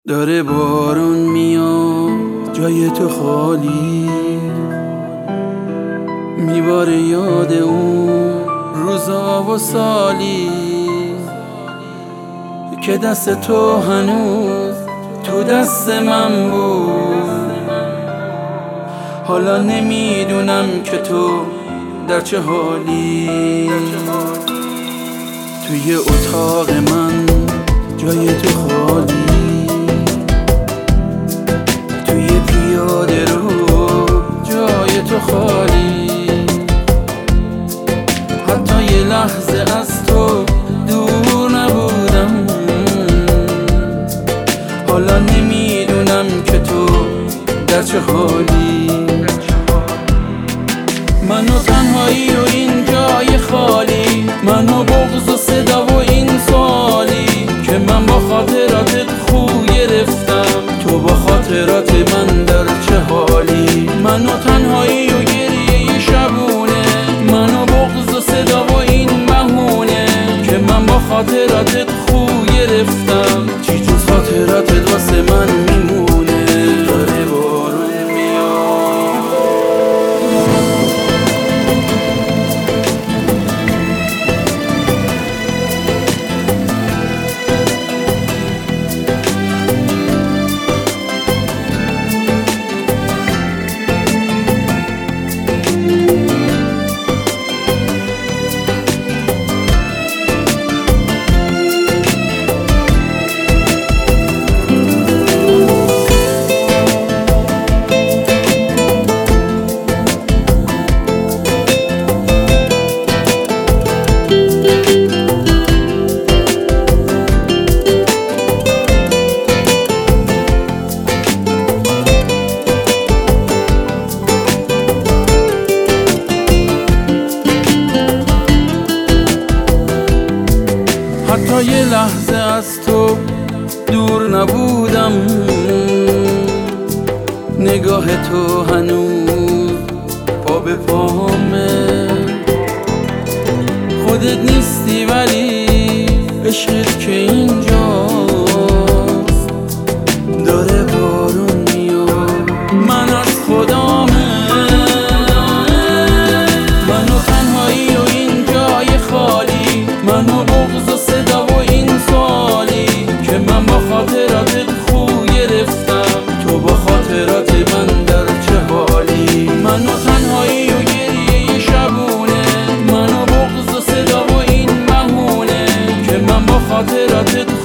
داره بارون میاد جای تو خالی، میباره یاد اون روزا و سالی که دست تو هنوز تو دست من بود. حالا نمیدونم که تو در چه حالی. توی اتاق من جای تو خالی، توی پیاده رو جای تو خالی. حتی یه لحظه از تو دور نبودم. حالا نمیدونم که تو در چه حالی. من و تنهایی و این جای خالی، من و بغض و صدا و این سوالی که من با خاطراتت خو گرفتم. تو با خاطرات من در چه حالی. من و تنهایی و گریه شبونه، من و بغض و صدا و این بهونه که من با خاطراتت خو گرفتم. چی جز خاطراتت واسه من میمونه. داره بارون حتی یه لحظه از تو دور نبودم. نگاه تو هنوز پا به پامه. خودت نیستی ولی عشقت که اینجاست. داره بارون میاد من از خدامه. من و تنهایی و این جای خالی، من و بغض و صدا و این سوالی که من با خاطراتت خو گرفتم. تو با خاطرات من در چه حالی. من و تنهایی و گریه شبونه، من و بغض و صدا و این بهونه که من با خاطراتت